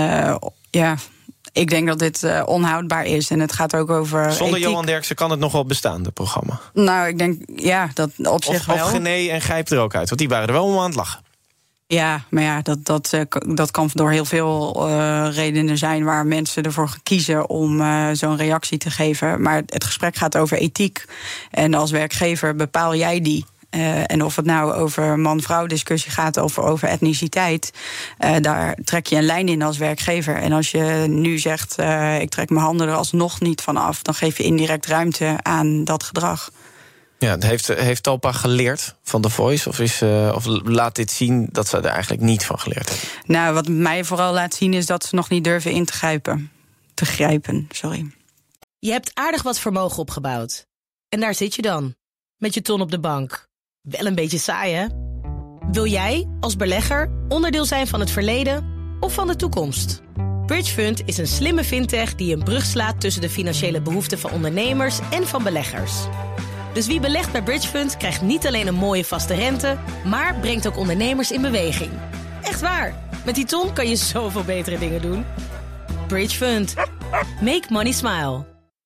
Ik denk dat dit onhoudbaar is en het gaat ook over zonder ethiek. Johan Derksen kan het nog wel bestaan, het programma? Nou, ik denk, dat op zich wel. Of Gené en Gijp er ook uit, want die waren er wel om aan het lachen. Ja, maar ja, dat kan door heel veel redenen zijn waar mensen ervoor kiezen om zo'n reactie te geven. Maar het gesprek gaat over ethiek. En als werkgever bepaal jij die. En of het nou over man-vrouw discussie gaat of over etniciteit, daar trek je een lijn in als werkgever. En als je nu zegt, ik trek mijn handen er alsnog niet van af, dan geef je indirect ruimte aan dat gedrag. Ja, heeft Talpa geleerd van The Voice? Of laat dit zien dat ze er eigenlijk niet van geleerd hebben? Nou, wat mij vooral laat zien is dat ze nog niet durven in te grijpen. Je hebt aardig wat vermogen opgebouwd. En daar zit je dan, met je ton op de bank. Wel een beetje saai, hè? Wil jij, als belegger, onderdeel zijn van het verleden of van de toekomst? Bridgefund is een slimme fintech die een brug slaat tussen de financiële behoeften van ondernemers en van beleggers. Dus wie belegt bij Bridgefund krijgt niet alleen een mooie vaste rente, maar brengt ook ondernemers in beweging. Echt waar, met die ton kan je zoveel betere dingen doen. Bridgefund. Make money smile.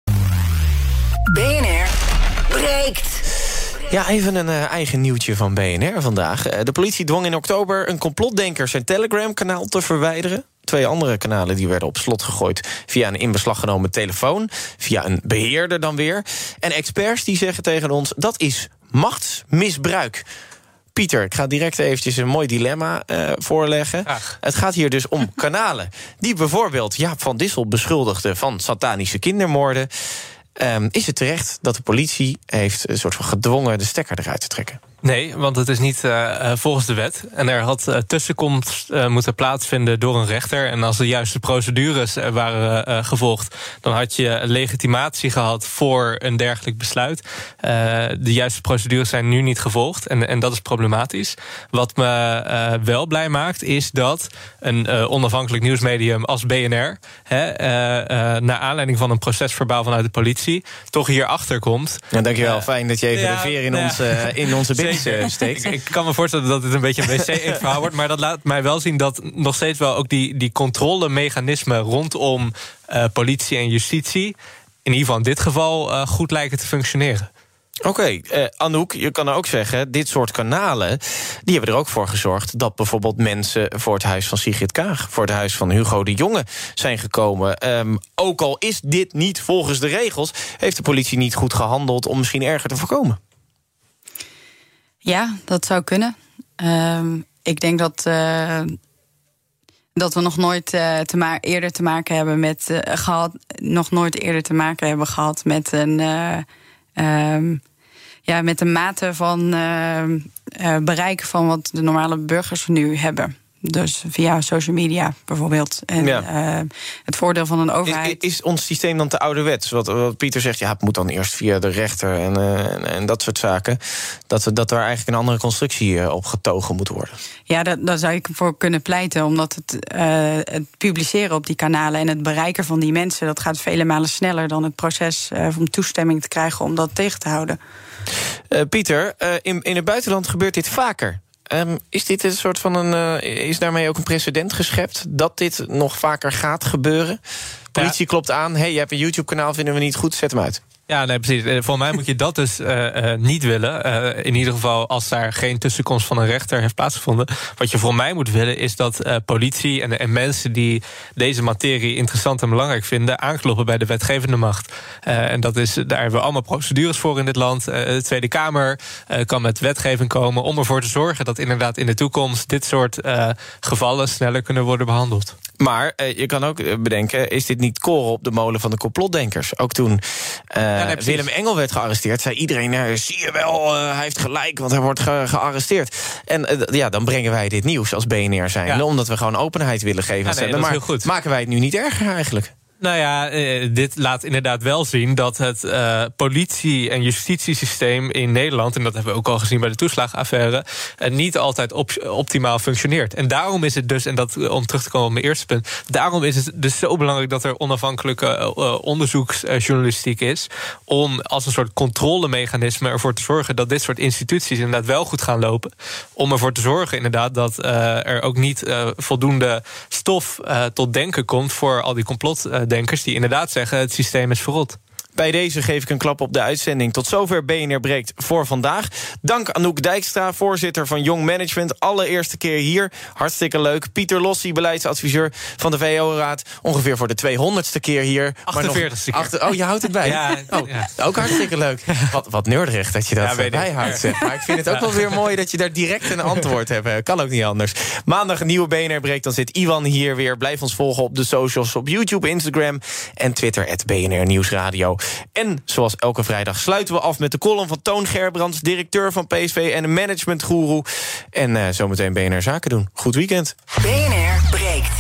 BNR breekt. Ja, even een eigen nieuwtje van BNR vandaag. De politie dwong in oktober een complotdenker zijn Telegram-kanaal te verwijderen. 2 andere kanalen die werden op slot gegooid via een in beslag genomen telefoon, via een beheerder dan weer. En experts die zeggen tegen ons, dat is machtsmisbruik. Pieter, ik ga direct eventjes een mooi dilemma voorleggen. Ach. Het gaat hier dus om kanalen die bijvoorbeeld Jaap van Dissel beschuldigden van satanische kindermoorden. Is het terecht dat de politie heeft een soort van gedwongen de stekker eruit te trekken? Nee, want het is niet volgens de wet. En er had tussenkomst moeten plaatsvinden door een rechter. En als de juiste procedures waren gevolgd, dan had je legitimatie gehad voor een dergelijk besluit. De juiste procedures zijn nu niet gevolgd. En dat is problematisch. Wat me wel blij maakt, is dat een onafhankelijk nieuwsmedium als BNR, naar aanleiding van een procesverbaal vanuit de politie, toch hierachter komt. Ja, dankjewel. Fijn dat je even de veer in onze bins steekt. Ik kan me voorstellen dat dit een beetje een wc-verhaal wordt, maar dat laat mij wel zien dat nog steeds wel ook die controlemechanismen rondom politie en justitie, in ieder geval in dit geval, goed lijken te functioneren. Oké, Anouk, je kan ook zeggen, dit soort kanalen, die hebben er ook voor gezorgd dat bijvoorbeeld mensen voor het huis van Sigrid Kaag, voor het huis van Hugo de Jonge zijn gekomen. Ook al is dit niet volgens de regels, heeft de politie niet goed gehandeld om misschien erger te voorkomen. Ja, dat zou kunnen. Ik denk dat we nog nooit eerder te maken hebben met met een mate van bereik van wat de normale burgers nu hebben. Dus via social media bijvoorbeeld. En het voordeel van een overheid... Is ons systeem dan te ouderwets? Wat Pieter zegt, het moet dan eerst via de rechter en dat soort zaken. Dat er eigenlijk een andere constructie op getogen moet worden. Ja, daar zou ik voor kunnen pleiten. Omdat het publiceren op die kanalen en het bereiken van die mensen... dat gaat vele malen sneller dan het proces om toestemming te krijgen om dat tegen te houden. Pieter, in het buitenland gebeurt dit vaker. Is dit een soort van is daarmee ook een precedent geschept dat dit nog vaker gaat gebeuren? Politie klopt aan, je hebt een YouTube-kanaal, vinden we niet goed, zet hem uit. Ja, nee, precies. Voor mij moet je dat dus niet willen. In ieder geval als daar geen tussenkomst van een rechter heeft plaatsgevonden. Wat je voor mij moet willen is dat politie en mensen die deze materie interessant en belangrijk vinden, aankloppen bij de wetgevende macht. En daar hebben we allemaal procedures voor in dit land. De Tweede Kamer kan met wetgeving komen om ervoor te zorgen dat inderdaad in de toekomst dit soort gevallen sneller kunnen worden behandeld. Maar je kan ook bedenken, is dit niet koren op de molen van de complotdenkers? Ook toen Willem Engel werd gearresteerd, zei iedereen, zie je wel, hij heeft gelijk, want hij wordt gearresteerd. En dan brengen wij dit nieuws als BNR zijn, omdat we gewoon openheid willen geven. Maar maken wij het nu niet erger eigenlijk? Nou ja, dit laat inderdaad wel zien dat het politie- en justitiesysteem in Nederland, en dat hebben we ook al gezien bij de toeslagenaffaire, niet altijd optimaal functioneert. En daarom is het dus, en dat om terug te komen op mijn eerste punt, daarom is het dus zo belangrijk dat er onafhankelijke onderzoeksjournalistiek is, om als een soort controlemechanisme ervoor te zorgen dat dit soort instituties inderdaad wel goed gaan lopen. Om ervoor te zorgen inderdaad dat er ook niet voldoende stof tot denken komt voor al die complotdenkers die inderdaad zeggen het systeem is verrot. Bij deze geef ik een klap op de uitzending. Tot zover BNR Breekt voor vandaag. Dank Anouk Dijkstra, voorzitter van Young Management. Allereerste keer hier. Hartstikke leuk. Pieter Lossie, beleidsadviseur van de VO-raad. Ongeveer voor de 200ste keer hier. 48ste keer. Je houdt het bij. Ja. Ook hartstikke leuk. Wat neurderig dat je dat bijhoudt. Maar ik vind het ook wel weer mooi dat je daar direct een antwoord hebt. Kan ook niet anders. Maandag een nieuwe BNR Breekt. Dan zit Iwan hier weer. Blijf ons volgen op de socials, op YouTube, Instagram en Twitter @BNR Nieuwsradio. En zoals elke vrijdag sluiten we af met de column van Toon Gerbrands, directeur van PSV en een managementgoeroe. En zometeen BNR Zaken doen. Goed weekend. BNR Breekt.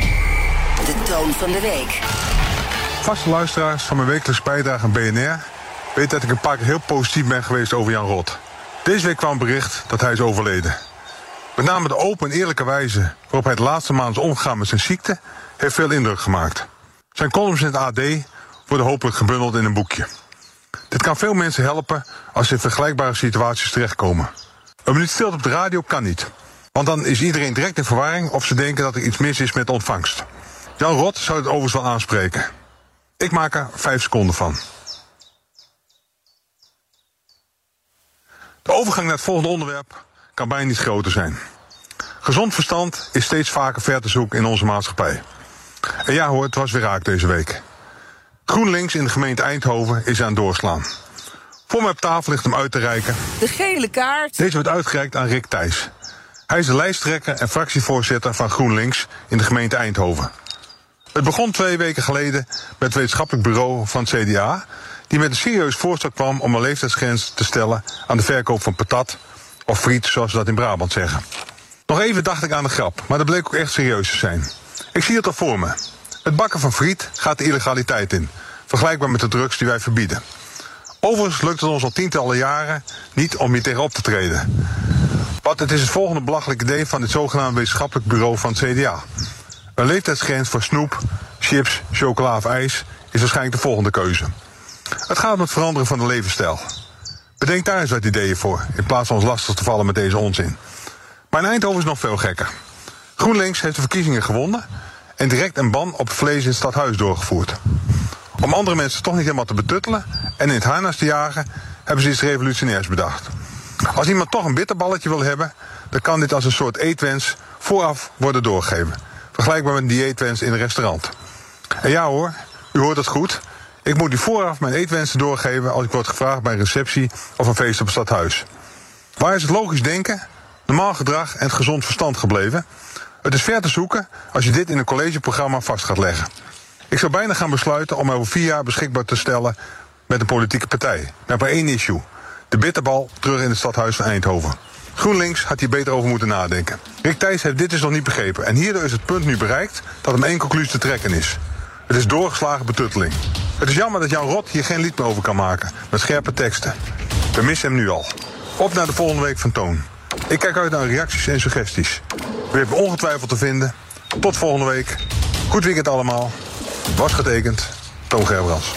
De toon van de week. Vaste luisteraars van mijn wekelijkse bijdrage aan BNR weten dat ik een paar keer heel positief ben geweest over Jan Rot. Deze week kwam een bericht dat hij is overleden. Met name de open en eerlijke wijze waarop hij de laatste maanden is omgegaan met zijn ziekte heeft veel indruk gemaakt. Zijn columns in het AD worden hopelijk gebundeld in een boekje. Dit kan veel mensen helpen als ze in vergelijkbare situaties terechtkomen. Een minuut stilte op de radio kan niet. Want dan is iedereen direct in verwarring of ze denken dat er iets mis is met de ontvangst. Jan Rot zou het overigens wel aanspreken. Ik maak er 5 seconden van. De overgang naar het volgende onderwerp kan bijna niet groter zijn. Gezond verstand is steeds vaker ver te zoeken in onze maatschappij. En ja hoor, het was weer raak deze week. GroenLinks in de gemeente Eindhoven is aan het doorslaan. Voor mij op tafel ligt hem uit te reiken. De gele kaart. Deze wordt uitgereikt aan Rick Thijs. Hij is de lijsttrekker en fractievoorzitter van GroenLinks in de gemeente Eindhoven. Het begon 2 weken geleden met het wetenschappelijk bureau van het CDA, die met een serieus voorstel kwam om een leeftijdsgrens te stellen aan de verkoop van patat of friet, zoals we dat in Brabant zeggen. Nog even dacht ik aan de grap, maar dat bleek ook echt serieus te zijn. Ik zie het al voor me. Het bakken van friet gaat de illegaliteit in, vergelijkbaar met de drugs die wij verbieden. Overigens lukt het ons al tientallen jaren niet om hier tegenop te treden. Want het is het volgende belachelijke idee van het zogenaamde wetenschappelijk bureau van het CDA. Een leeftijdsgrens voor snoep, chips, chocola of ijs is waarschijnlijk de volgende keuze. Het gaat om het veranderen van de levensstijl. Bedenk daar eens wat ideeën voor, in plaats van ons lastig te vallen met deze onzin. Maar in Eindhoven is nog veel gekker. GroenLinks heeft de verkiezingen gewonnen en direct een ban op vlees in het stadhuis doorgevoerd. Om andere mensen toch niet helemaal te betuttelen en in het harnas te jagen, hebben ze iets revolutionairs bedacht. Als iemand toch een bitterballetje wil hebben, dan kan dit als een soort eetwens vooraf worden doorgegeven. Vergelijkbaar met een dieetwens in een restaurant. En ja hoor, u hoort het goed. Ik moet u vooraf mijn eetwensen doorgeven als ik word gevraagd bij een receptie of een feest op het stadhuis. Waar is het logisch denken, normaal gedrag en het gezond verstand gebleven? Het is ver te zoeken als je dit in een collegeprogramma vast gaat leggen. Ik zou bijna gaan besluiten om over 4 jaar beschikbaar te stellen met een politieke partij. Met maar 1 issue. De bitterbal terug in het stadhuis van Eindhoven. GroenLinks had hier beter over moeten nadenken. Rick Thijs heeft dit dus nog niet begrepen. En hierdoor is het punt nu bereikt dat hem 1 conclusie te trekken is. Het is doorgeslagen betutteling. Het is jammer dat Jan Rot hier geen lied meer over kan maken. Met scherpe teksten. We missen hem nu al. Op naar de volgende week van Toon. Ik kijk uit naar reacties en suggesties. U hebt me ongetwijfeld te vinden. Tot volgende week. Goed weekend allemaal. Was getekend. Toon Gerbrands.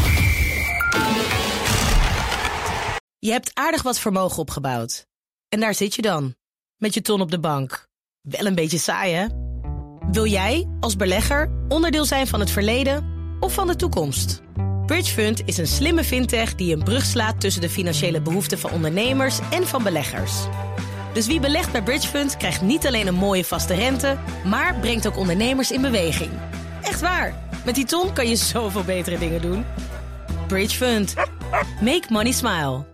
Je hebt aardig wat vermogen opgebouwd. En daar zit je dan, met je ton op de bank. Wel een beetje saai, hè? Wil jij, als belegger, onderdeel zijn van het verleden of van de toekomst? Bridgefund is een slimme fintech die een brug slaat tussen de financiële behoeften van ondernemers en van beleggers. Dus wie belegt bij Bridgefund krijgt niet alleen een mooie vaste rente, maar brengt ook ondernemers in beweging. Echt waar, met die ton kan je zoveel betere dingen doen. Bridgefund. Make money smile.